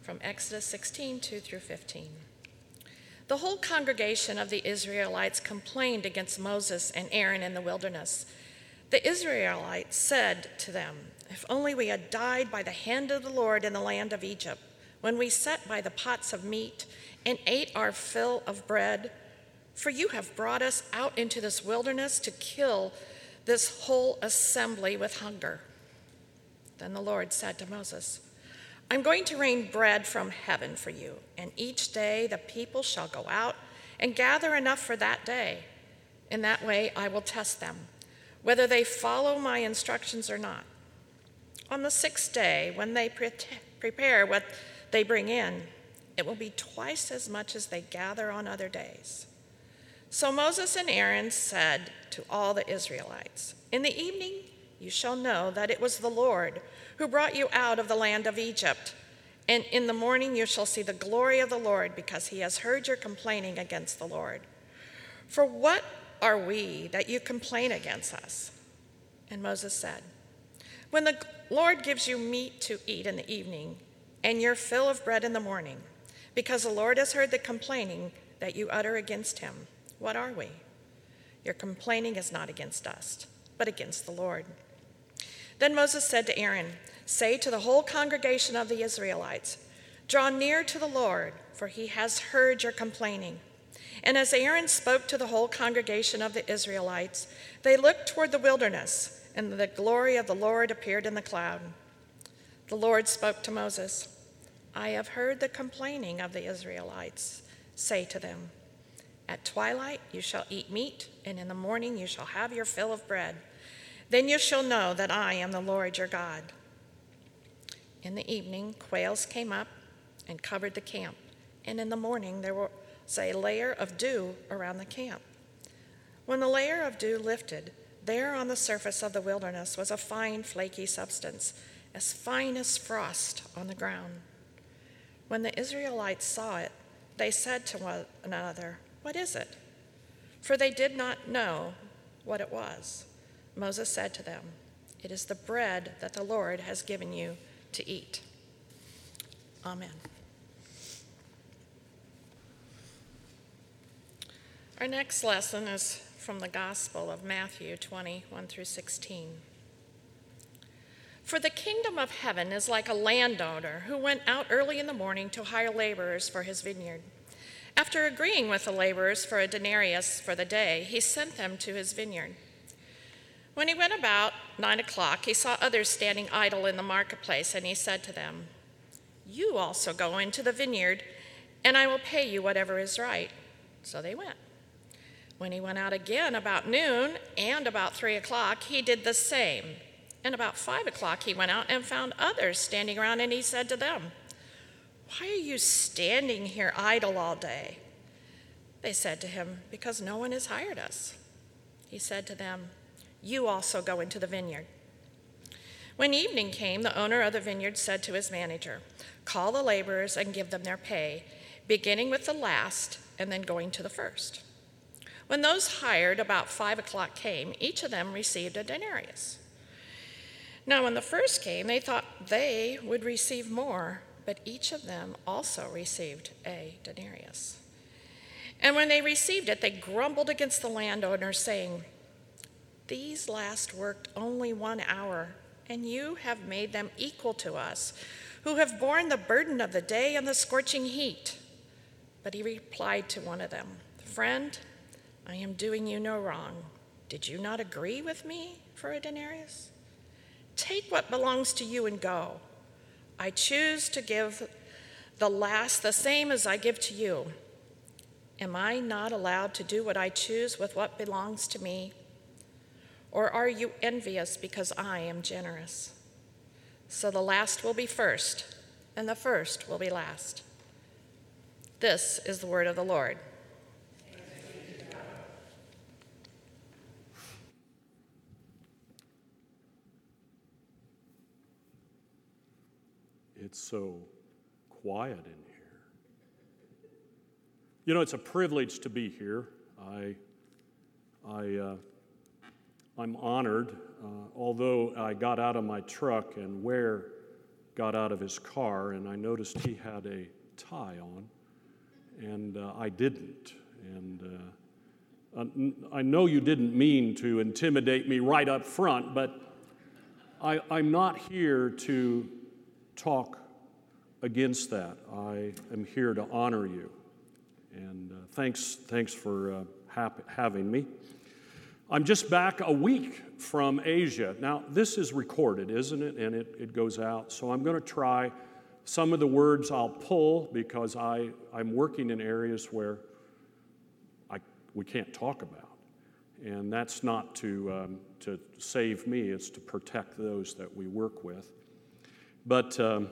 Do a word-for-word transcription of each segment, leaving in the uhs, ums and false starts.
from Exodus sixteen, two through fifteen. The whole congregation of the Israelites complained against Moses and Aaron in the wilderness. The Israelites said to them, "If only we had died by the hand of the Lord in the land of Egypt, when we sat by the pots of meat and ate our fill of bread. For you have brought us out into this wilderness to kill this whole assembly with hunger." Then the Lord said to Moses, "I'm going to rain bread from heaven for you, and each day the people shall go out and gather enough for that day. In that way I will test them, whether they follow my instructions or not. On the sixth day, when they pre- prepare what they bring in, it will be twice as much as they gather on other days." So Moses and Aaron said to all the Israelites, "In the evening you shall know that it was the Lord who brought you out of the land of Egypt. And in the morning you shall see the glory of the Lord, because he has heard your complaining against the Lord. For what are we that you complain against us?" And Moses said, "When the Lord gives you meat to eat in the evening and your fill of bread in the morning, because the Lord has heard the complaining that you utter against him, what are we? Your complaining is not against us, but against the Lord." Then Moses said to Aaron, "Say to the whole congregation of the Israelites, 'Draw near to the Lord, for he has heard your complaining.'" And as Aaron spoke to the whole congregation of the Israelites, they looked toward the wilderness, and the glory of the Lord appeared in the cloud. The Lord spoke to Moses, "I have heard the complaining of the Israelites. Say to them, 'At twilight you shall eat meat, and in the morning you shall have your fill of bread. Then you shall know that I am the Lord your God.'" In the evening, quails came up and covered the camp, and in the morning there was a layer of dew around the camp. When the layer of dew lifted, there on the surface of the wilderness was a fine, flaky substance, as fine as frost on the ground. When the Israelites saw it, they said to one another, "What is it?" For they did not know what it was. Moses said to them, "It is the bread that the Lord has given you to eat." Amen. Our next lesson is from the Gospel of Matthew twenty, one through sixteen. "For the kingdom of heaven is like a landowner who went out early in the morning to hire laborers for his vineyard. After agreeing with the laborers for a denarius for the day, he sent them to his vineyard. When he went about nine o'clock, he saw others standing idle in the marketplace, and he said to them, 'You also go into the vineyard, and I will pay you whatever is right.' So they went. When he went out again about noon and about three o'clock, he did the same. And about five o'clock he went out and found others standing around, and he said to them, 'Why are you standing here idle all day?' They said to him, 'Because no one has hired us.' He said to them, 'You also go into the vineyard.' When evening came, the owner of the vineyard said to his manager, 'Call the laborers and give them their pay, beginning with the last and then going to the first.' When those hired about five o'clock came, each of them received a denarius. Now when the first came, they thought they would receive more, but each of them also received a denarius. And when they received it, they grumbled against the landowner, saying, 'These last worked only one hour, and you have made them equal to us, who have borne the burden of the day and the scorching heat.' But he replied to one of them, 'Friend, I am doing you no wrong. Did you not agree with me for a denarius? Take what belongs to you and go. I choose to give the last the same as I give to you. Am I not allowed to do what I choose with what belongs to me? Or are you envious because I am generous?' So the last will be first, and the first will be last." This is the word of the Lord. It's so quiet in here. You know, it's a privilege to be here. I, I, uh, I'm honored, uh, although I got out of my truck and where got out of his car, and I noticed he had a tie on, and uh, I didn't. And uh, I know you didn't mean to intimidate me right up front, but I, I'm not here to talk against that. I am here to honor you. And uh, thanks, thanks for uh, hap- having me. I'm just back a week from Asia. Now, this is recorded, isn't it? And it, it goes out. So I'm going to try some of the words I'll pull because I, I'm working in areas where I, we can't talk about. And that's not to, um, to save me, it's to protect those that we work with. But um,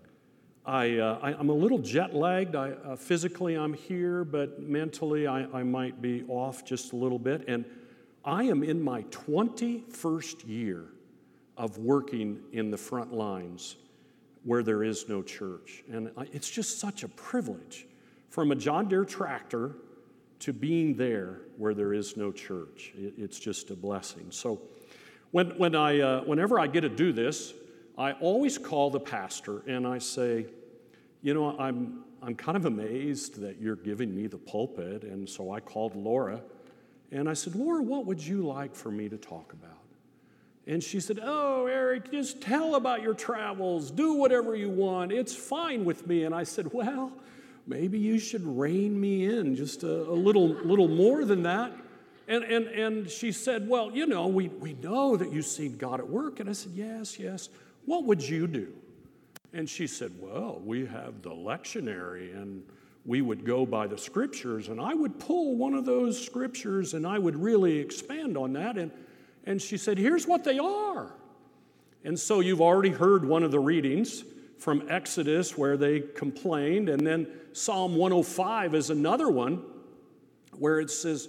I, uh, I, I'm a little jet-lagged. I, uh, physically, I'm here, but mentally, I, I might be off just a little bit. And I am in my twenty-first year of working in the front lines where there is no church. And I, it's just such a privilege from a John Deere tractor to being there where there is no church. It, it's just a blessing. So when, when I, uh, whenever I get to do this, I always call the pastor and I say, you know, I'm, I'm kind of amazed that you're giving me the pulpit. And so I called Laura and I said, Laura, what would you like for me to talk about? And she said, oh, Eric, just tell about your travels. Do whatever you want. It's fine with me. And I said, well, maybe you should rein me in just a, a little, little more than that. And, and, and she said, well, you know, we, we know that you've seen God at work. And I said, yes, yes. What would you do? And she said, well, we have the lectionary, and we would go by the scriptures, and I would pull one of those scriptures, and I would really expand on that. And, and she said, here's what they are. And so you've already heard one of the readings from Exodus where they complained, and then Psalm one oh five is another one where it says,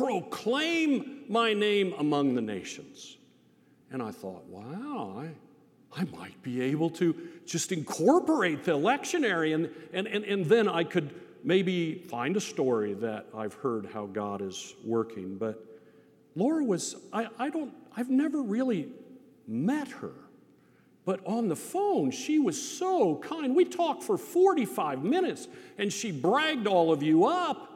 proclaim my name among the nations. And I thought, wow, I... I might be able to just incorporate the lectionary, and, and, and, and then I could maybe find a story that I've heard how God is working. But Laura was, I, I don't, I've never really met her. But on the phone, she was so kind. We talked for forty-five minutes, and she bragged all of you up.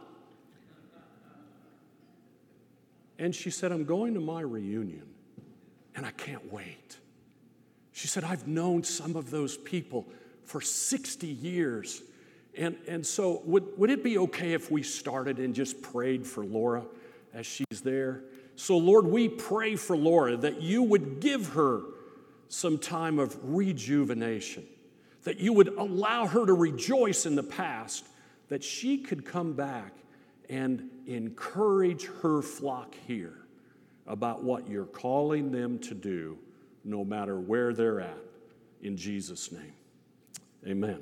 And she said, I'm going to my reunion, and I can't wait. She said, I've known some of those people for sixty years. And, and so would, would it be okay if we started and just prayed for Laura as she's there? So, Lord, we pray for Laura that you would give her some time of rejuvenation, that you would allow her to rejoice in the past, that she could come back and encourage her flock here about what you're calling them to do, no matter where they're at, in Jesus' name. Amen.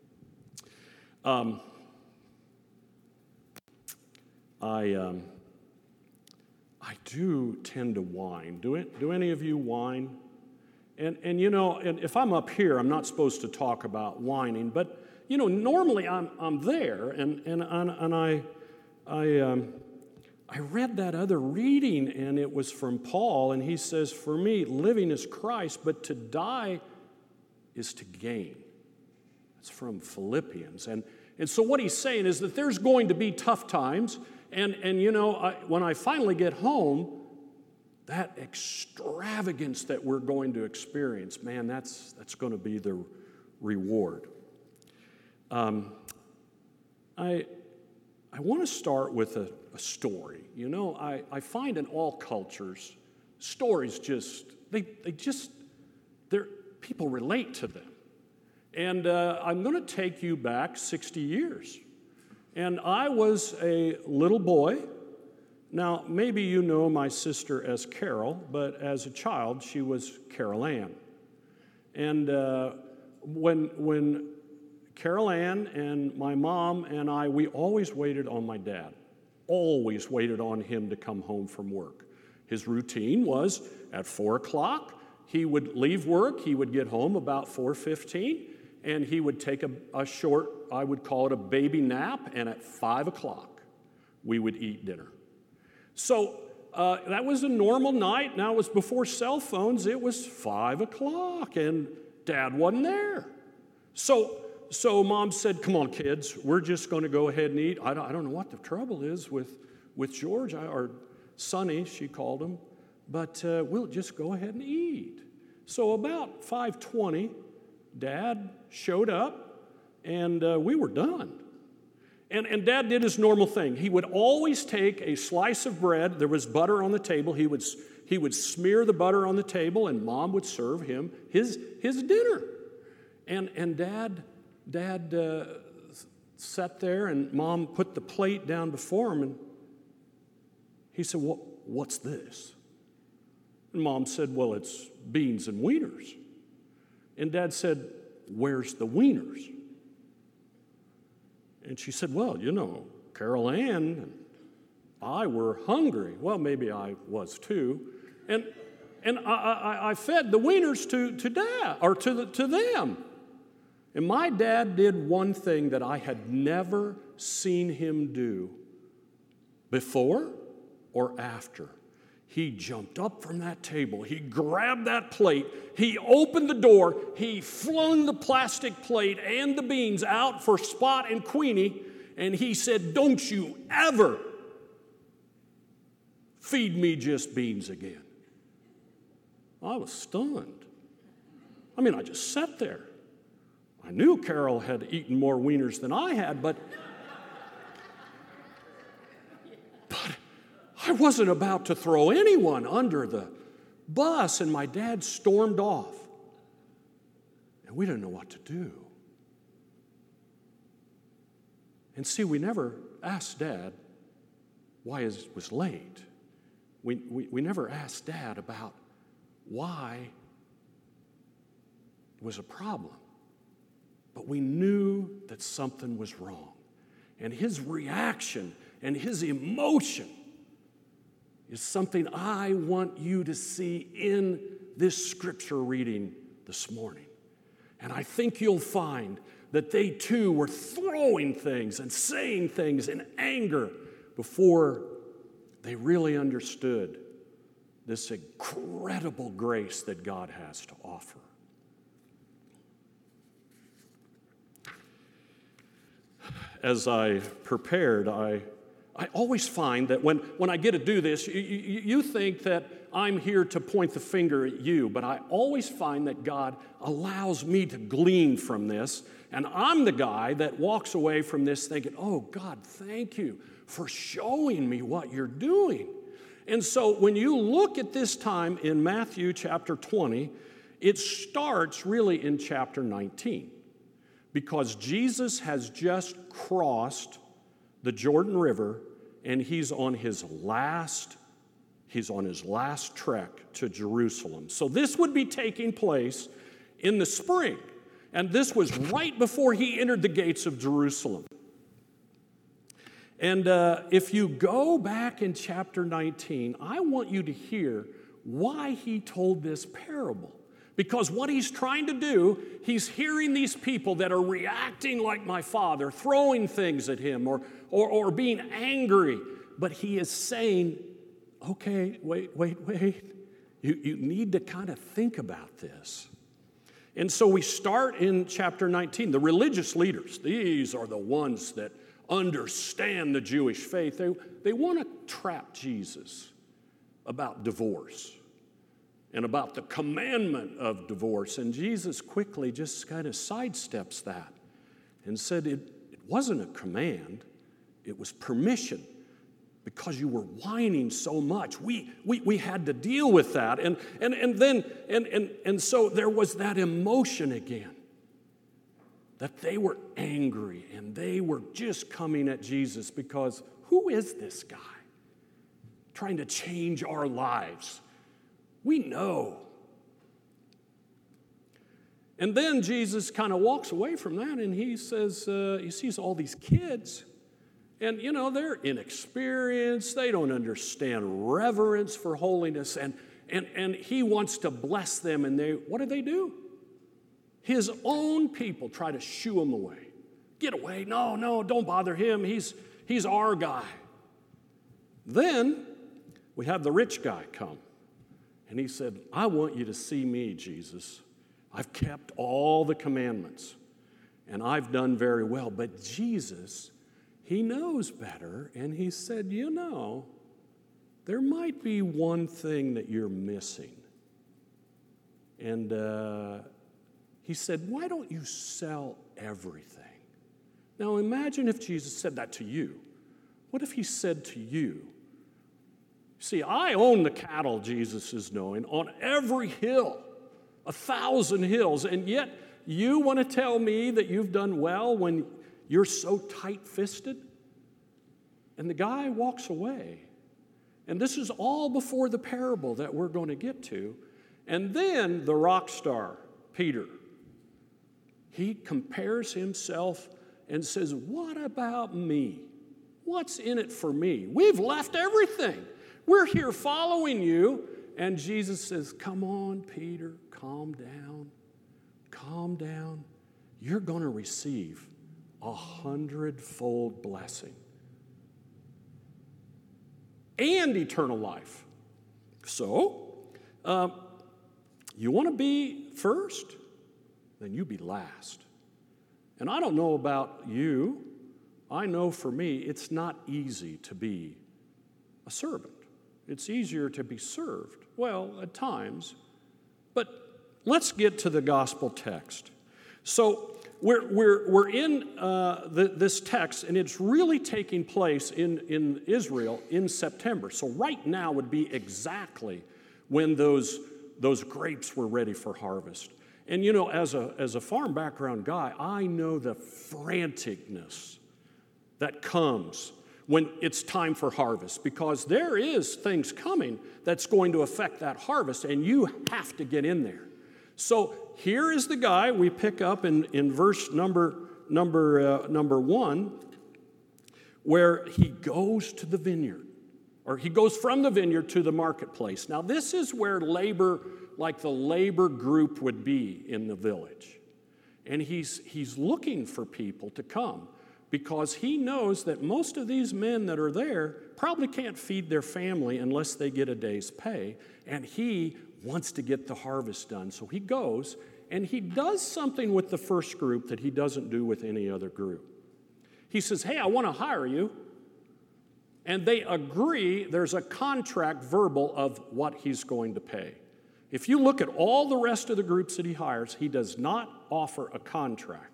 Um, I um, I do tend to whine. Do it? Do any of you whine? And and you know, and if I'm up here, I'm not supposed to talk about whining, but you know, normally I'm I'm there, and and and, and I I. Um, I read that other reading, and it was from Paul, and he says, for me, living is Christ, but to die is to gain. It's from Philippians. And, and so what he's saying is that there's going to be tough times, and, and you know, I, when I finally get home, that extravagance that we're going to experience, man, that's, that's going to be the reward. Um, I... I want to start with a, a story. You know, I, I find in all cultures, stories just, they, they just, they're, people relate to them. And uh, I'm going to take you back sixty years. And I was a little boy. Now, maybe you know my sister as Carol, but as a child, she was Carol Ann. And uh, when, when Carol Ann and my mom and I, we always waited on my dad, always waited on him to come home from work. His routine was at four o'clock, he would leave work, he would get home about four fifteen, and he would take a, a short, I would call it a baby nap, and at five o'clock, we would eat dinner. So uh, that was a normal night. Now it was before cell phones. It was five o'clock, and Dad wasn't there. So, so Mom said, come on, kids, we're just going to go ahead and eat. I don't, I don't know what the trouble is with, with George, or Sonny, she called him, but uh, we'll just go ahead and eat. So about five twenty, Dad showed up, and uh, we were done. And, and Dad did his normal thing. He would always take a slice of bread. There was butter on the table. He would, he would smear the butter on the table, and Mom would serve him his, his dinner. And, and Dad, Dad uh, sat there, and Mom put the plate down before him, and he said, well, what's this? And Mom said, well, it's beans and wieners. And Dad said, where's the wieners? And she said, well, you know, Carol Ann and I were hungry. Well, maybe I was too. And and I, I, I fed the wieners to, to Dad, or to, the, to them. And my dad did one thing that I had never seen him do before or after. He jumped up from that table. He grabbed that plate. He opened the door. He flung the plastic plate and the beans out for Spot and Queenie, and he said, don't you ever feed me just beans again. I was stunned. I mean, I just sat there. I knew Carol had eaten more wieners than I had, but, but I wasn't about to throw anyone under the bus, and my dad stormed off. And we didn't know what to do. And see, we never asked Dad why he was late. We, we, we never asked Dad about why it was a problem. But we knew that something was wrong. And his reaction and his emotion is something I want you to see in this scripture reading this morning. And I think you'll find that they too were throwing things and saying things in anger before they really understood this incredible grace that God has to offer. As I prepared, I I always find that when, when I get to do this, you, you, you think that I'm here to point the finger at you, but I always find that God allows me to glean from this, and I'm the guy that walks away from this thinking, oh, God, thank you for showing me what you're doing. And so when you look at this time in Matthew chapter twenty, it starts really in chapter nineteen, because Jesus has just crossed the Jordan River, and he's on his last he's on his last trek to Jerusalem. So this would be taking place in the spring, and this was right before he entered the gates of Jerusalem. And uh, if you go back in chapter nineteen, I want you to hear why he told this parable. Because what he's trying to do, he's hearing these people that are reacting like my father, throwing things at him or, or, or being angry. But he is saying, okay, wait, wait, wait. You, you need to kind of think about this. And so we start in chapter nineteen. The religious leaders, these are the ones that understand the Jewish faith. They, they want to trap Jesus about divorce and about the commandment of divorce. And Jesus quickly just kind of sidesteps that and said it, it wasn't a command, it was permission. Because you were whining so much, we, we, we had to deal with that. And, and, and then, and, and, and so there was that emotion again, that they were angry and they were just coming at Jesus because who is this guy trying to change our lives? We know. And then Jesus kind of walks away from that and he says, uh, he sees all these kids, and you know, they're inexperienced, they don't understand reverence for holiness, and, and, and he wants to bless them, and they, what do they do? His own people try to shoo him away. Get away, no, no, don't bother him, he's, he's our guy. Then we have the rich guy come. And he said, I want you to see me, Jesus, I've kept all the commandments, and I've done very well. But Jesus, he knows better, and he said, you know, there might be one thing that you're missing. And uh, he said, why don't you sell everything? Now imagine if Jesus said that to you. What if he said to you, see, I own the cattle, Jesus is knowing, on every hill, a thousand hills, and yet you want to tell me that you've done well when you're so tight-fisted? And the guy walks away. And this is all before the parable that we're going to get to. And then the rock star, Peter, he compares himself and says, what about me? What's in it for me? We've left everything. We're here following you. And Jesus says, come on, Peter, calm down. Calm down. You're going to receive a hundredfold blessing and eternal life. So, uh, you want to be first? Then you be last. And I don't know about you. I know for me, it's not easy to be a servant. It's easier to be served. Well, at times. But let's get to the gospel text. So we're, we're, we're in uh, the, this text, and it's really taking place in, in Israel in September. So right now would be exactly when those, those grapes were ready for harvest. And you know, as a, as a farm background guy, I know the franticness that comes when it's time for harvest, because there is things coming that's going to affect that harvest, and you have to get in there. So here is the guy we pick up in, in verse number, number, uh, number one, where he goes to the vineyard, or he goes from the vineyard to the marketplace. Now this is where labor, like the labor group would be in the village. And he's, he's looking for people to come, because he knows that most of these men that are there probably can't feed their family unless they get a day's pay, and he wants to get the harvest done. So he goes, and he does something with the first group that he doesn't do with any other group. He says, hey, I want to hire you, and they agree. There's a contract verbal of what he's going to pay. If you look at all the rest of the groups that he hires, he does not offer a contract.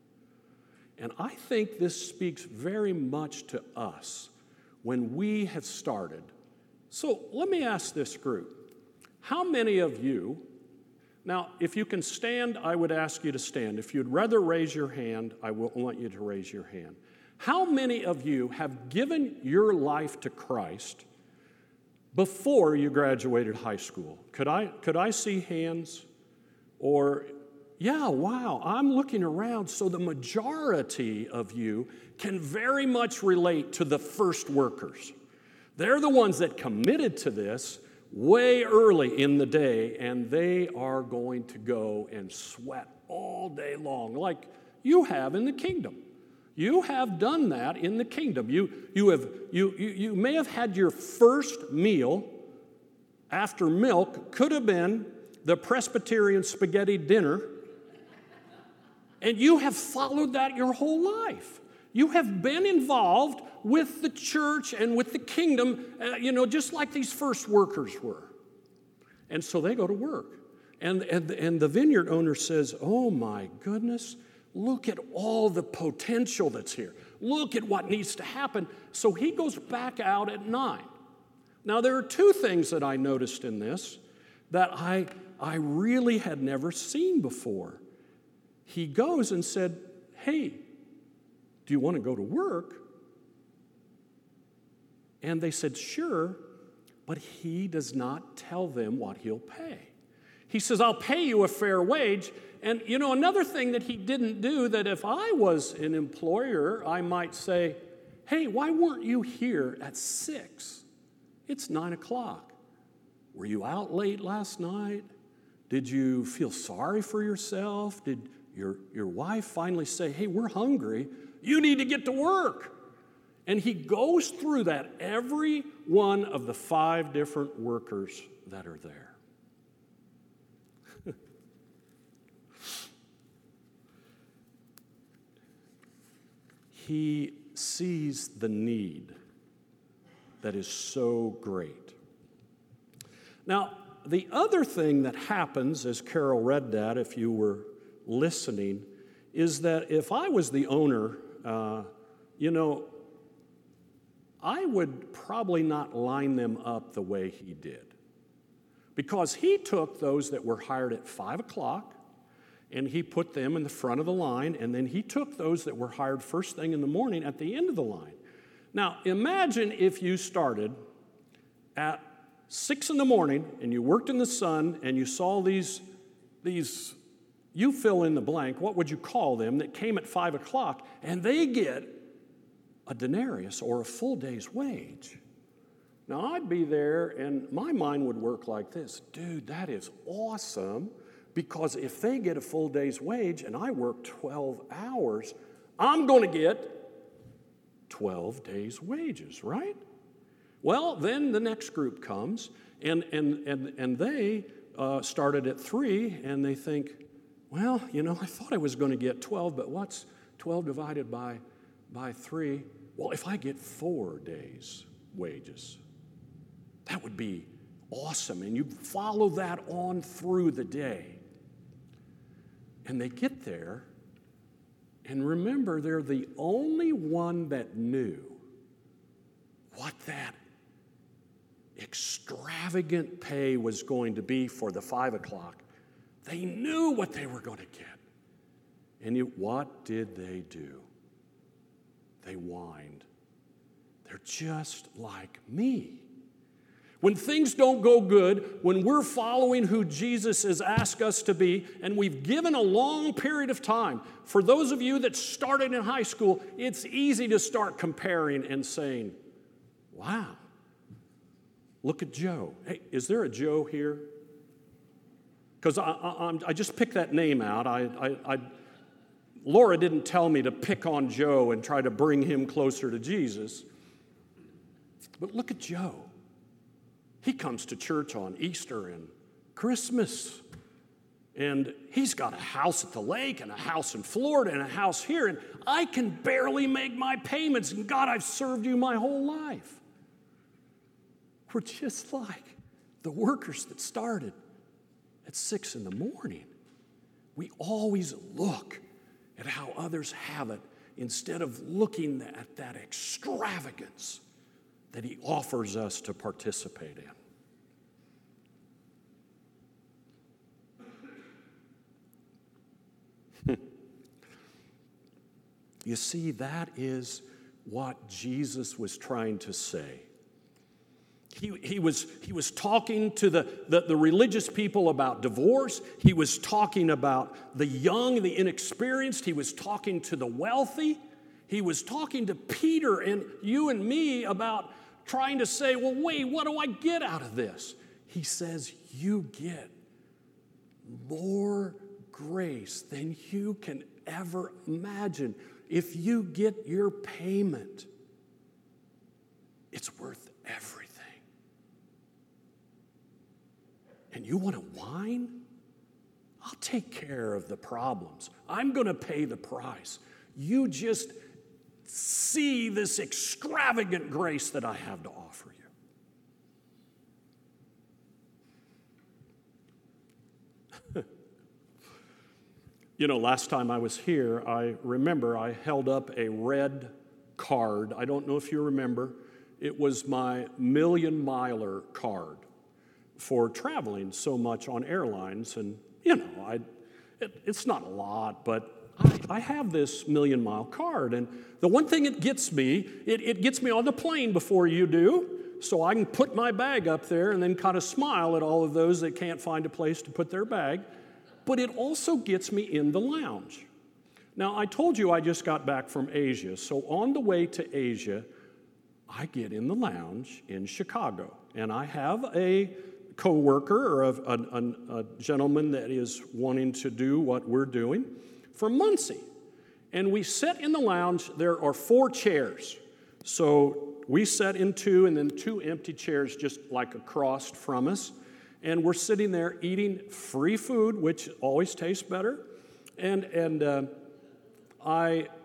And I think this speaks very much to us when we have started. So let me ask this group. How many of you, now if you can stand, I would ask you to stand. If you'd rather raise your hand, I will want you to raise your hand. How many of you have given your life to Christ before you graduated high school? Could I, could I see hands? Or yeah, wow, I'm looking around, so the majority of you can very much relate to the first workers. They're the ones that committed to this way early in the day, and they are going to go and sweat all day long, like you have in the kingdom. You have done that in the kingdom. You, you, have, you, you, you may have had your first meal after milk, could have been the Presbyterian spaghetti dinner, and you have followed that your whole life. You have been involved with the church and with the kingdom, uh, you know, just like these first workers were. And so they go to work. And, and, and the vineyard owner says, oh my goodness, look at all the potential that's here. Look at what needs to happen. So he goes back out at nine. Now there are two things that I noticed in this that I, I really had never seen before. He goes and said, hey, do you want to go to work? And they said, sure, but he does not tell them what he'll pay. He says, I'll pay you a fair wage. And, you know, another thing that he didn't do, that if I was an employer, I might say, hey, why weren't you here at six? It's nine o'clock. Were you out late last night? Did you feel sorry for yourself? Did your, your wife finally say, hey, we're hungry. You need to get to work. And he goes through that, every one of the five different workers that are there. he sees the need that is so great. Now, the other thing that happens, as Carol read that, if you were listening, is that if I was the owner, uh, you know, I would probably not line them up the way he did. Because he took those that were hired at five o'clock, and he put them in the front of the line, and then he took those that were hired first thing in the morning at the end of the line. Now, imagine if you started at six in the morning, and you worked in the sun, and you saw these, these, you fill in the blank, what would you call them, that came at five o'clock, and they get a denarius or a full day's wage. Now, I'd be there, and my mind would work like this. Dude, that is awesome, because if they get a full day's wage and I work twelve hours, I'm going to get twelve days' wages, right? Well, then the next group comes, and, and, and, and they uh, started at three, and they think, well, you know, I thought I was going to get twelve, but what's twelve divided by, by three? Well, if I get four days' wages, that would be awesome. And you follow that on through the day. And they get there, and remember, they're the only one that knew what that extravagant pay was going to be for the five o'clock. They knew what they were going to get. And you, what did they do? They whined. They're just like me. When things don't go good, when we're following who Jesus has asked us to be, and we've given a long period of time, for those of you that started in high school, it's easy to start comparing and saying, wow, look at Joe. Hey, is there a Joe here? Because I, I, I just picked that name out. I, I, I, Laura didn't tell me to pick on Joe and try to bring him closer to Jesus. But look at Joe. He comes to church on Easter and Christmas, and he's got a house at the lake and a house in Florida and a house here, and I can barely make my payments, and God, I've served you my whole life. We're just like the workers that started at six in the morning. We always look at how others have it instead of looking at that extravagance that he offers us to participate in. You see, that is what Jesus was trying to say. He, he, was, he was talking to the, the, the religious people about divorce. He was talking about the young, the inexperienced. He was talking to the wealthy. He was talking to Peter and you and me about trying to say, well, wait, what do I get out of this? He says, you get more grace than you can ever imagine. If you get your payment, it's worth everything. And you want to whine? I'll take care of the problems. I'm going to pay the price. You just see this extravagant grace that I have to offer you. You know, last time I was here, I remember I held up a red card. I don't know if you remember. It was my million miler card for traveling so much on airlines. And, you know, I, it, it's not a lot, but I, I have this million mile card. And the one thing it gets me, it, it gets me on the plane before you do, so I can put my bag up there and then kind of smile at all of those that can't find a place to put their bag. But it also gets me in the lounge. Now, I told you I just got back from Asia, so on the way to Asia, I get in the lounge in Chicago, and I have a co-worker or a, a, a gentleman that is wanting to do what we're doing from Muncie. And we sit in the lounge. There are four chairs. So we sat in two, and then two empty chairs just like across from us. And we're sitting there eating free food, which always tastes better. And, and uh, I,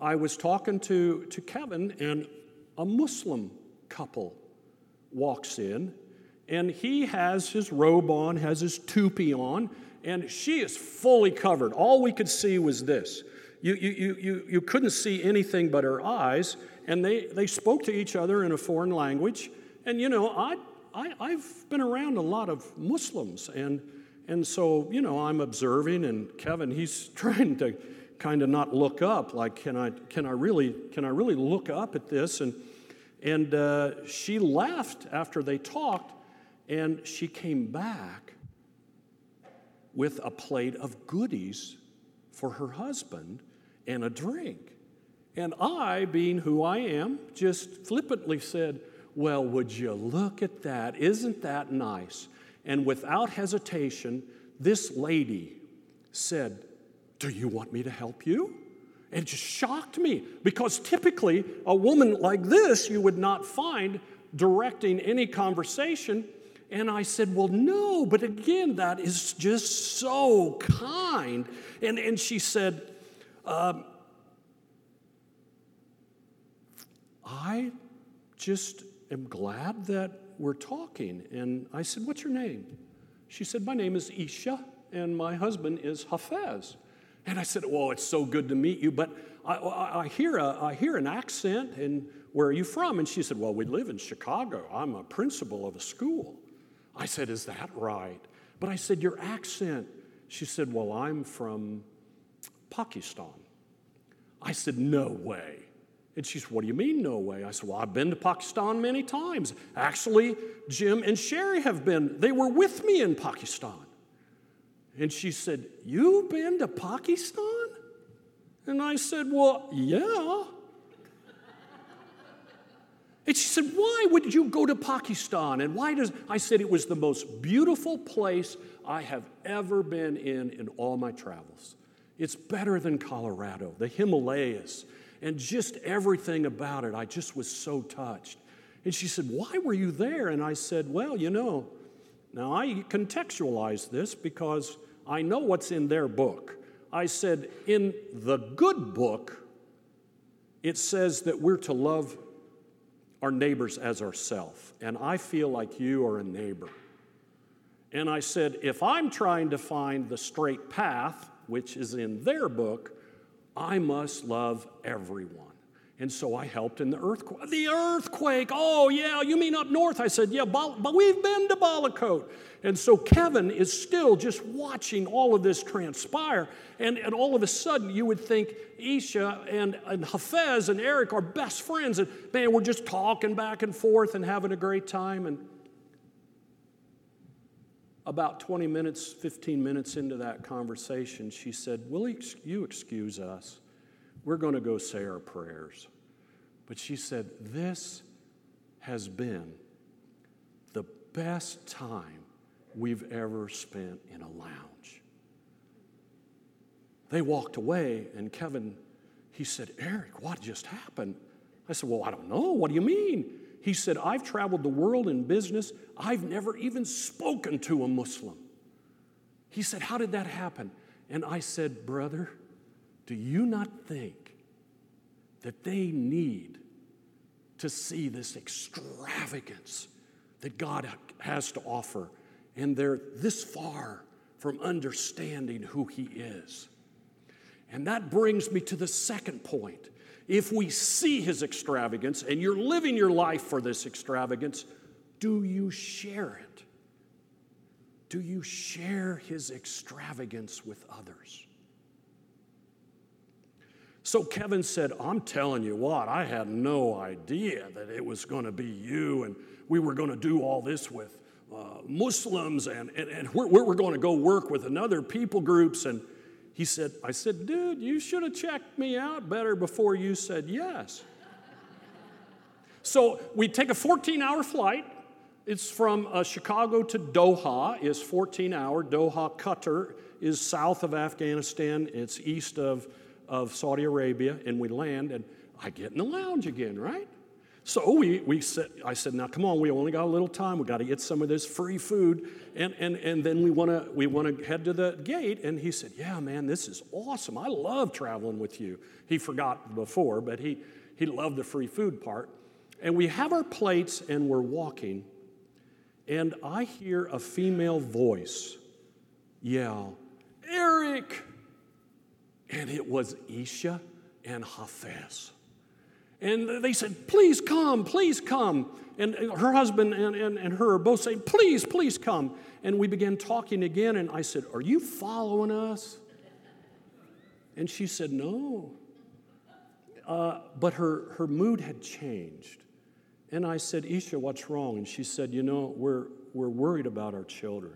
I was talking to, to Kevin, and a Muslim couple walks in, and he has his robe on, has his toupee on, and she is fully covered. All we could see was this. You, you, you, you couldn't see anything but her eyes, and they, they spoke to each other in a foreign language. And, you know, I, I, I've been around a lot of Muslims, and, and so, you know, I'm observing, and Kevin, he's trying to kind of not look up, like, can I, can I really, can I really look up at this? And, and uh, she left after they talked, and she came back with a plate of goodies for her husband and a drink. And I, being who I am, just flippantly said, well, would you look at that? Isn't that nice? And without hesitation, this lady said, do you want me to help you? It just shocked me, because typically a woman like this you would not find directing any conversation. And I said, well, no, but again, that is just so kind. And, and she said, um, I just am glad that we're talking. And I said, what's your name? She said, my name is Isha, and my husband is Hafez. And I said, well, it's so good to meet you, but I, I, I, hear, a, I hear an accent, and where are you from? And she said, well, we live in Chicago. I'm a principal of a school. I said, is that right? But I said, your accent. She said, well, I'm from Pakistan. I said, no way. And she said, what do you mean, no way? I said, well, I've been to Pakistan many times. Actually, Jim and Sherry have been. They were with me in Pakistan. And she said, you've been to Pakistan? And I said, well, yeah. And she said, why would you go to Pakistan? And why does, I said, it was the most beautiful place I have ever been in in all my travels. It's better than Colorado, the Himalayas, and just everything about it. I just was so touched. And she said, why were you there? And I said, well, you know, now I contextualize this because I know what's in their book. I said, in the good book, it says that we're to love our neighbors as ourselves. And I feel like you are a neighbor. And I said, if I'm trying to find the straight path, which is in their book, I must love everyone. And so I helped in the earthquake. The earthquake, oh yeah, you mean up north? I said, yeah, but we've been to Balakote. And so Kevin is still just watching all of this transpire. And, and all of a sudden, you would think Isha and, and Hafez and Eric are best friends. And man, we're just talking back and forth and having a great time. And about twenty minutes, fifteen minutes into that conversation, she said, will you excuse us? We're going to go say our prayers. But she said, this has been the best time we've ever spent in a lounge. They walked away, and Kevin, he said, Eric, what just happened? I said, well, I don't know. What do you mean? He said, I've traveled the world in business. I've never even spoken to a Muslim. He said, how did that happen? And I said, brother, do you not think that they need to see this extravagance that God has to offer, and they're this far from understanding who He is? And that brings me to the second point. If we see His extravagance, and you're living your life for this extravagance, do you share it? Do you share His extravagance with others? So Kevin said, I'm telling you what, I had no idea that it was going to be you, and we were going to do all this with uh, Muslims, and, and, and we're, we're going to go work with another people groups. And he said, I said, dude, you should have checked me out better before you said yes. So we take a fourteen-hour flight. It's from uh, Chicago to Doha. It's fourteen hour. Doha, Qatar, is south of Afghanistan. It's east of of Saudi Arabia, and we land, and I get in the lounge again, right? So we, we said, I said, now come on, we only got a little time. We got to get some of this free food. And, and, and then we want to we want to head to the gate. And he said, yeah, man, this is awesome. I love traveling with you. He forgot before, but he, he loved the free food part. And we have our plates and we're walking. And I hear a female voice yell, Eric! And it was Isha and Hafez. And they said, please come, please come. And her husband and, and, and her are both saying, please, please come. And we began talking again, and I said, are you following us? And she said, no. Uh, but her, her mood had changed. And I said, Isha, what's wrong? And she said, you know, we're, we're worried about our children.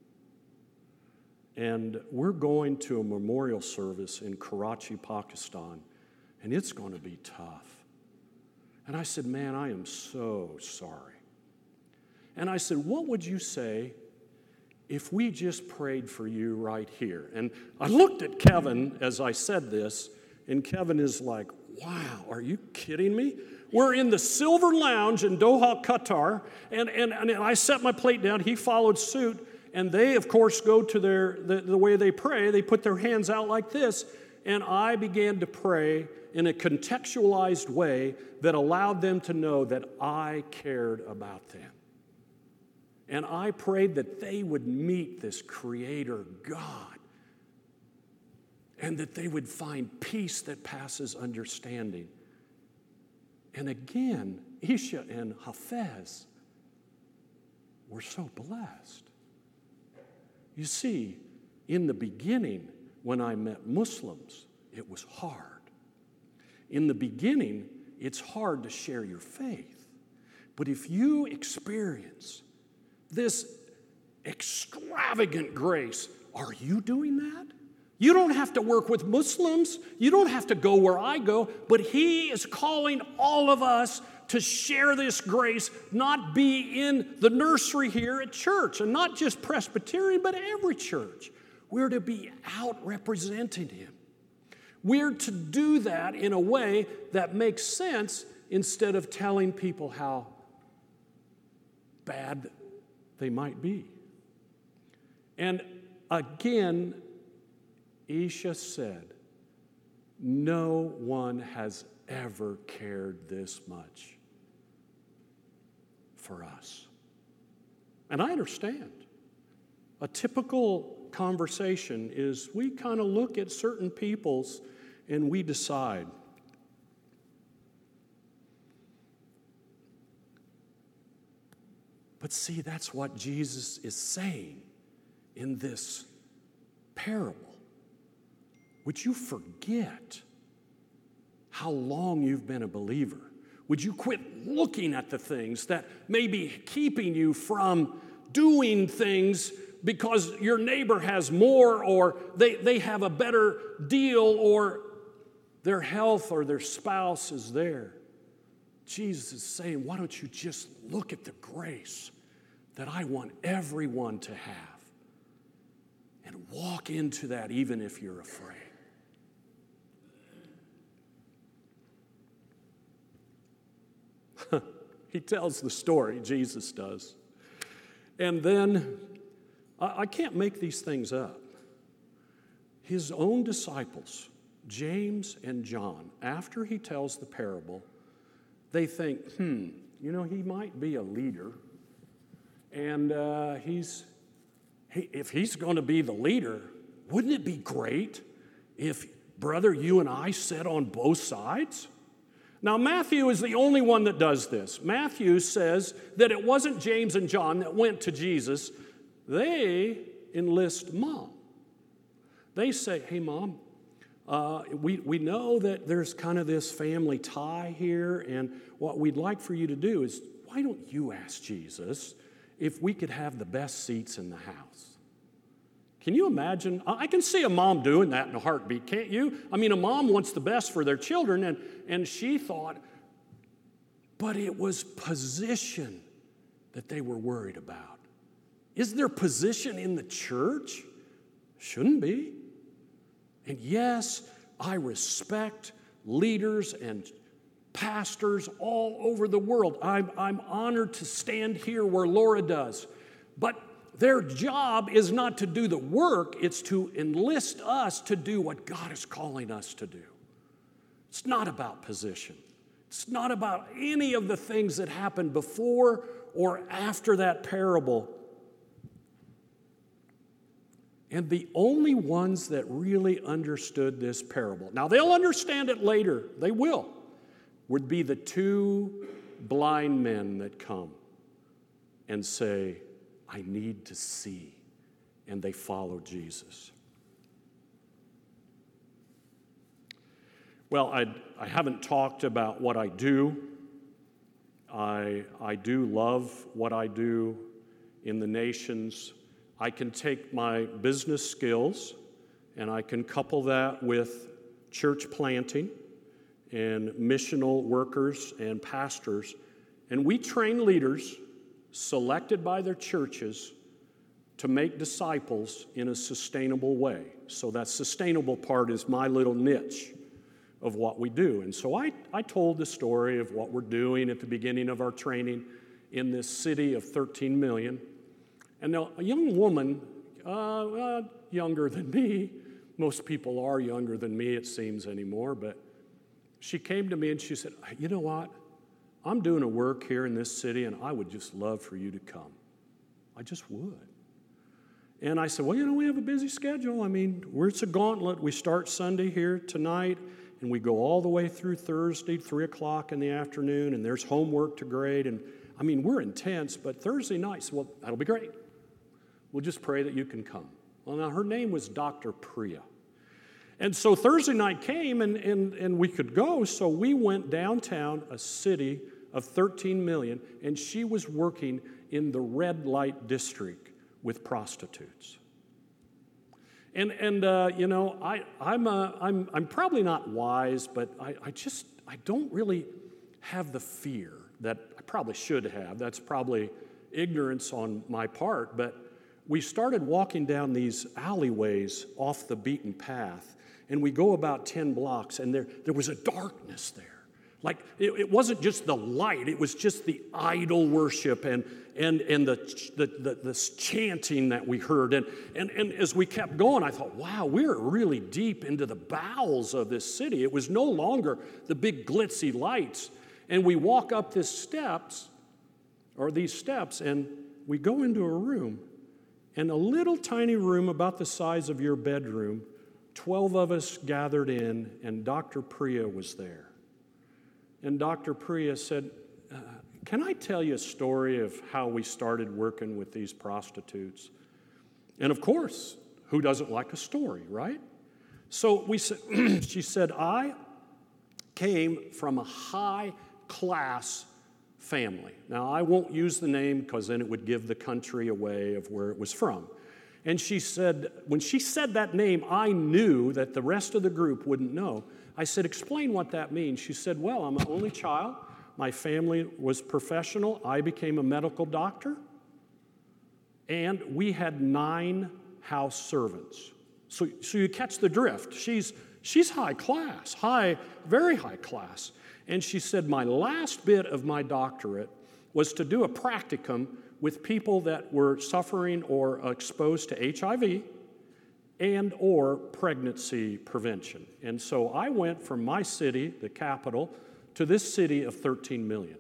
And we're going to a memorial service in Karachi, Pakistan, and it's going to be tough. And I said, man, I am so sorry. And I said, what would you say if we just prayed for you right here? And I looked at Kevin as I said this, and Kevin is like, wow, are you kidding me? We're in the Silver Lounge in Doha, Qatar, and, and, and I set my plate down. He followed suit, and they, of course, go to their the, the way they pray. They put their hands out like this, and I began to pray in a contextualized way that allowed them to know that I cared about them. And I prayed that they would meet this Creator God and that they would find peace that passes understanding. And again, Isha and Hafez were so blessed. You see, in the beginning, when I met Muslims, it was hard. In the beginning, it's hard to share your faith. But if you experience this extravagant grace, are you doing that? You don't have to work with Muslims. You don't have to go where I go. But He is calling all of us to share this grace, not be in the nursery here at church, and not just Presbyterian, but every church. We're to be out representing Him. We're to do that in a way that makes sense instead of telling people how bad they might be. And again, Isha said, no one has ever cared this much for us. And I understand. A typical conversation is we kind of look at certain people's and we decide. But see, that's what Jesus is saying in this parable. Would you forget how long you've been a believer? Would you quit looking at the things that may be keeping you from doing things because your neighbor has more, or they, they have a better deal, or their health or their spouse is there? Jesus is saying, why don't you just look at the grace that I want everyone to have and walk into that even if you're afraid. He tells the story, Jesus does. And then, I, I can't make these things up. His own disciples, James and John, after he tells the parable, they think, hmm, you know, he might be a leader. And uh, he's, he, if he's going to be the leader, wouldn't it be great if, brother, you and I sit on both sides? Now, Matthew is the only one that does this. Matthew says that it wasn't James and John that went to Jesus. They enlist Mom. They say, hey, Mom, uh, we, we know that there's kind of this family tie here, and what we'd like for you to do is, why don't you ask Jesus if we could have the best seats in the house? Can you imagine? I can see a mom doing that in a heartbeat, can't you? I mean, a mom wants the best for their children, and, and she thought, but it was position that they were worried about. Is there position in the church? Shouldn't be. And yes, I respect leaders and pastors all over the world. I'm, I'm honored to stand here where Laura does. But their job is not to do the work, it's to enlist us to do what God is calling us to do. It's not about position. It's not about any of the things that happened before or after that parable. And the only ones that really understood this parable, now they'll understand it later, they will, would be the two blind men that come and say, I need to see, and they follow Jesus. Well, I, I haven't talked about what I do. I, I do love what I do in the nations. I can take my business skills and I can couple that with church planting and missional workers and pastors, and we train leaders selected by their churches to make disciples in a sustainable way. So that sustainable part is my little niche of what we do. And so I, I told the story of what we're doing at the beginning of our training in this city of thirteen million. And now a young woman, uh, uh, younger than me, most people are younger than me, it seems anymore, but she came to me and she said, you know what? I'm doing a work here in this city and I would just love for you to come. I just would. And I said, well, you know, we have a busy schedule. I mean, we're, it's a gauntlet. We start Sunday here tonight and we go all the way through Thursday, three o'clock in the afternoon, and there's homework to grade. And I mean, we're intense, but Thursday night, so, well, that'll be great. We'll just pray that you can come. Well, now her name was Doctor Priya. And so Thursday night came and, and, and we could go, so we went downtown, a city of thirteen million, and she was working in the red light district with prostitutes. And, and uh, you know, I, I'm, uh, I'm, I'm probably not wise, but I, I just, I don't really have the fear that I probably should have. That's probably ignorance on my part, but we started walking down these alleyways off the beaten path, and we go about ten blocks, and there, there was a darkness there. Like, it, it wasn't just the light, it was just the idol worship and, and, and the, the, the, this chanting that we heard. And, and, and as we kept going, I thought, wow, we're really deep into the bowels of this city. It was no longer the big glitzy lights. And we walk up these steps, or these steps, and we go into a room. And a little tiny room about the size of your bedroom, twelve of us gathered in, and Doctor Priya was there. And Doctor Priya said, uh, can I tell you a story of how we started working with these prostitutes? And of course, who doesn't like a story, right? So we said, she said, I came from a high-class family. Now, I won't use the name because then it would give the country away of where it was from. And she said, when she said that name, I knew that the rest of the group wouldn't know. I said, explain what that means. She said, well, I'm an only child. My family was professional. I became a medical doctor. And we had nine house servants. So, so you catch the drift. She's, she's high class, high, very high class. And she said, my last bit of my doctorate was to do a practicum with people that were suffering or exposed to H I V and or pregnancy prevention. And so I went from my city, the capital, to this city of thirteen million.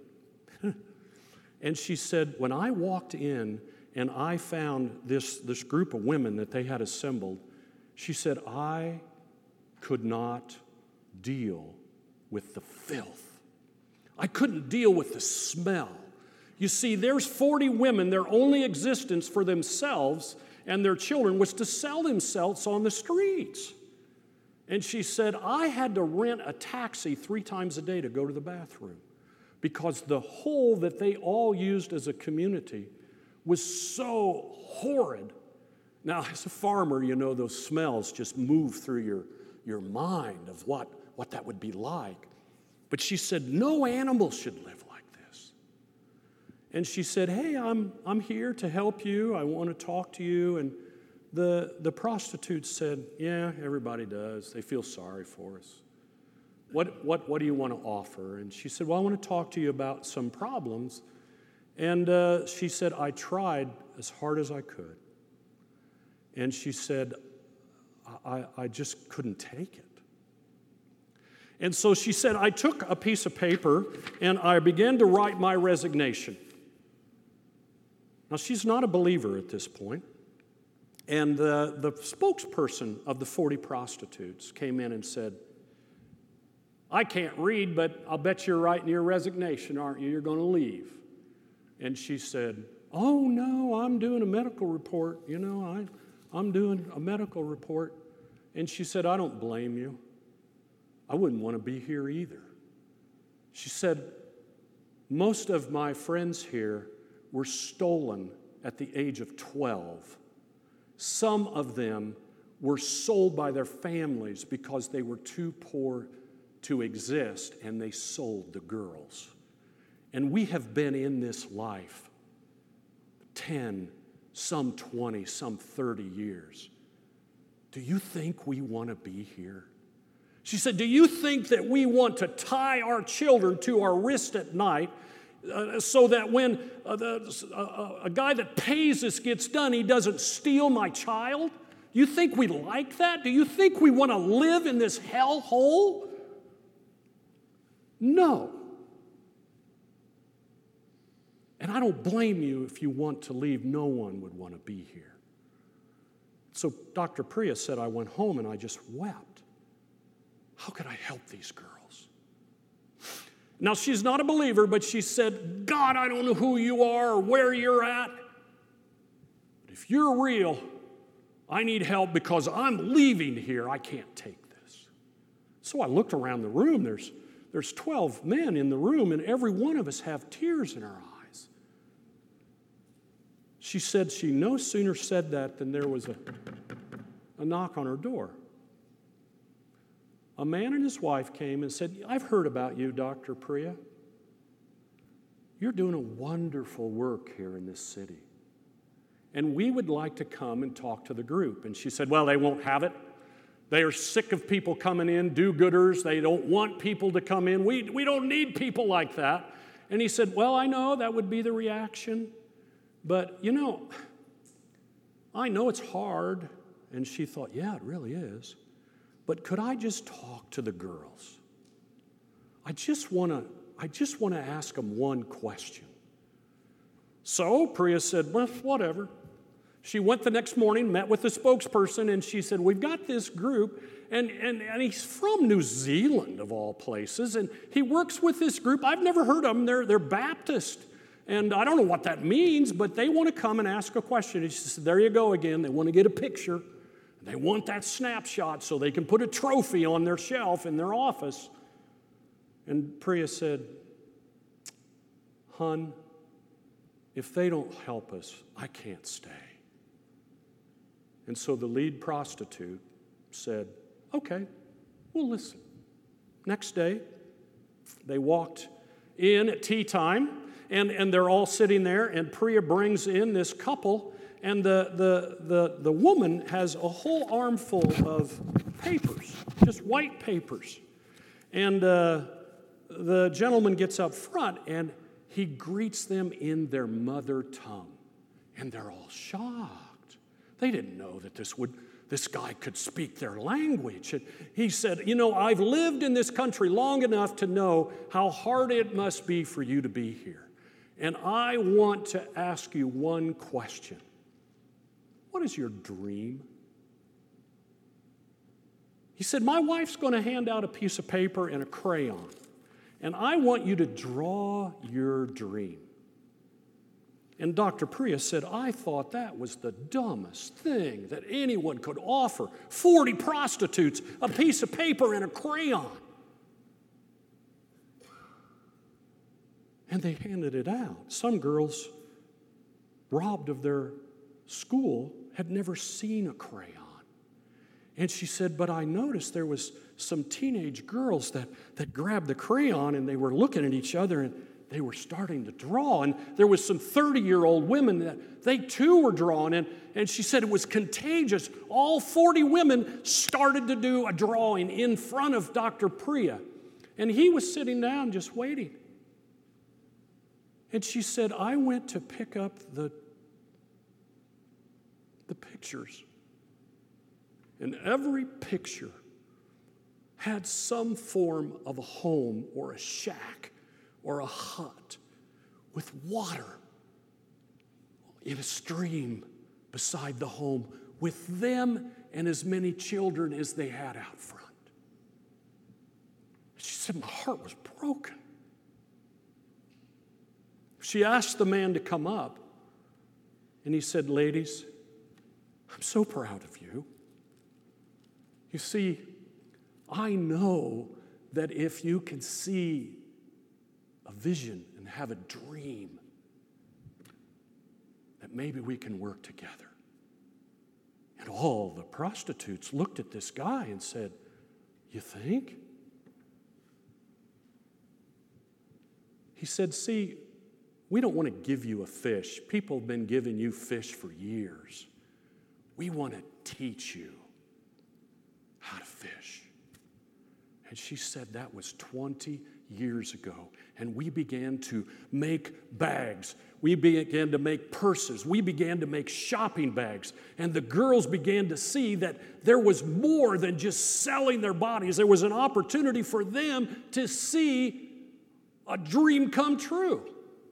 And she said, when I walked in and I found this, this group of women that they had assembled, she said, I could not deal with the filth. I couldn't deal with the smell. You see, there's forty women, their only existence for themselves and their children was to sell themselves on the streets. And she said, I had to rent a taxi three times a day to go to the bathroom because the hole that they all used as a community was so horrid. Now, as a farmer, you know, those smells just move through your, your mind of what, what that would be like. But she said, no animal should live like this. And she said, hey, I'm, I'm here to help you. I want to talk to you. And the, the prostitutes said, yeah, everybody does. They feel sorry for us. what, what, what do you want to offer? And she said, well, I want to talk to you about some problems. And uh, she said, I tried as hard as I could. And she said, I, I just couldn't take it. And so she said, I took a piece of paper and I began to write my resignation. Now, she's not a believer at this point. And the, the spokesperson of the forty prostitutes came in and said, I can't read, but I'll bet you're writing your resignation, aren't you? You're going to leave. And she said, oh, no, I'm doing a medical report. You know, I, I'm doing a medical report. And she said, I don't blame you. I wouldn't want to be here either. She said, most of my friends here were stolen at the age of twelve. Some of them were sold by their families because they were too poor to exist, and they sold the girls. And we have been in this life ten, some twenty, some thirty years. Do you think we want to be here? She said, do you think that we want to tie our children to our wrist at night uh, so that when uh, the, uh, a guy that pays us gets done, he doesn't steal my child? Do you think we like that? Do you think we want to live in this hellhole? No. And I don't blame you if you want to leave. No one would want to be here. So Doctor Priya said, I went home and I just wept. How could I help these girls? Now, she's not a believer, but she said, God, I don't know who you are or where you're at. But if you're real, I need help because I'm leaving here. I can't take this. So I looked around the room. There's, there's twelve men in the room, and every one of us have tears in our eyes. She said she no sooner said that than there was a, a knock on her door. A man and his wife came and said, I've heard about you, Doctor Priya. You're doing a wonderful work here in this city. And we would like to come and talk to the group. And she said, well, they won't have it. They are sick of people coming in, do-gooders. They don't want people to come in. We, we don't need people like that. And he said, well, I know that would be the reaction. But, you know, I know it's hard. And she thought, yeah, it really is. But could I just talk to the girls? I just want to I just want to ask them one question. So Priya said, well, whatever. She went the next morning, met with the spokesperson, and she said, we've got this group, and, and, and he's from New Zealand, of all places, and he works with this group. I've never heard of them. They're, they're Baptist, and I don't know what that means, but they want to come and ask a question. And she said, there you go again. They want to get a picture. They want that snapshot so they can put a trophy on their shelf in their office. And Priya said, Hun, if they don't help us, I can't stay. And so the lead prostitute said, okay, we'll listen. Next day, they walked in at tea time, and, and they're all sitting there, and Priya brings in this couple. And the, the, the, the woman has a whole armful of papers, just white papers. And uh, the gentleman gets up front, and he greets them in their mother tongue. And they're all shocked. They didn't know that this would this guy could speak their language. And he said, you know, I've lived in this country long enough to know how hard it must be for you to be here. And I want to ask you one question. What is your dream? He said, my wife's going to hand out a piece of paper and a crayon, and I want you to draw your dream. And Doctor Priya said, I thought that was the dumbest thing that anyone could offer. forty prostitutes, a piece of paper and a crayon. And they handed it out. Some girls, robbed of their school, had never seen a crayon. And she said, but I noticed there was some teenage girls that, that grabbed the crayon and they were looking at each other and they were starting to draw. And there was some thirty-year-old women that they too were drawing. And, and she said it was contagious. All forty women started to do a drawing in front of Doctor Priya. And he was sitting down just waiting. And she said, I went to pick up the, the pictures. And every picture had some form of a home or a shack or a hut with water in a stream beside the home with them and as many children as they had out front. She said, my heart was broken. She asked the man to come up, and he said, ladies, I'm so proud of you. You see, I know that if you can see a vision and have a dream, that maybe we can work together. And all the prostitutes looked at this guy and said, you think? He said, see, we don't want to give you a fish. People have been giving you fish for years. We want to teach you how to fish. And she said that was twenty years ago. And we began to make bags. We began to make purses. We began to make shopping bags. And the girls began to see that there was more than just selling their bodies. There was an opportunity for them to see a dream come true.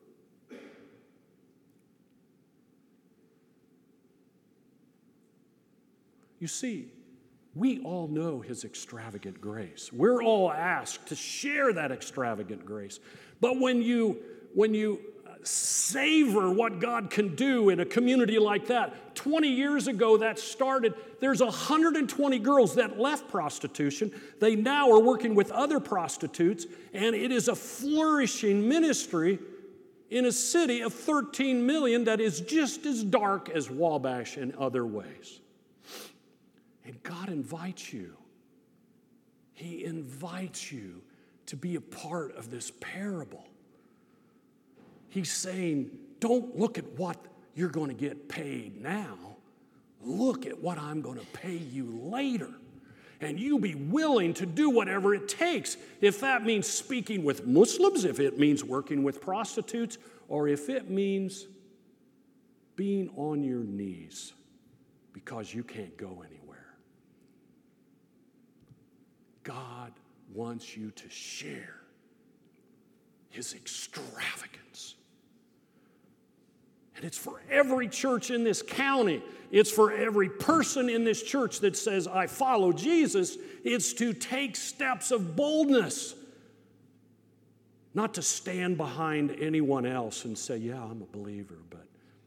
You see, we all know his extravagant grace. We're all asked to share that extravagant grace. But when you, when you savor what God can do in a community like that, twenty years ago that started, there's one hundred twenty girls that left prostitution. They now are working with other prostitutes, and it is a flourishing ministry in a city of thirteen million that is just as dark as Wabash in other ways. And God invites you. He invites you to be a part of this parable. He's saying, don't look at what you're going to get paid now. Look at what I'm going to pay you later. And you be willing to do whatever it takes. If that means speaking with Muslims, if it means working with prostitutes, or if it means being on your knees because you can't go anywhere. God wants you to share his extravagance. And it's for every church in this county. It's for every person in this church that says, I follow Jesus. It's to take steps of boldness. Not to stand behind anyone else and say, yeah, I'm a believer, but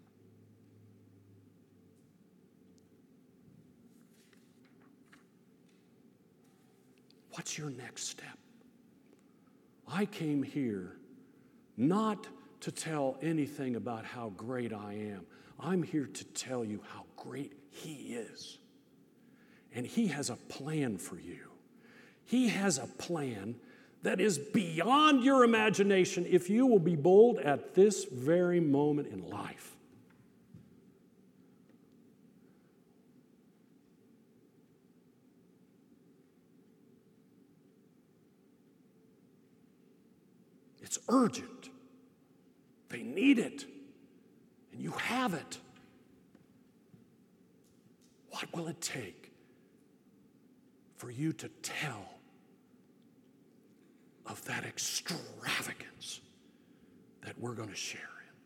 what's your next step? I came here not to tell anything about how great I am. I'm here to tell you how great he is. And he has a plan for you. He has a plan that is beyond your imagination if you will be bold at this very moment in life. It's urgent. They need it. And you have it. What will it take for you to tell of that extravagance that we're going to share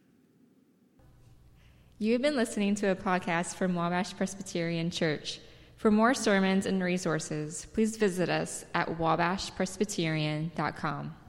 in? You have been listening to a podcast from Wabash Presbyterian Church. For more sermons and resources, please visit us at wabash presbyterian dot com.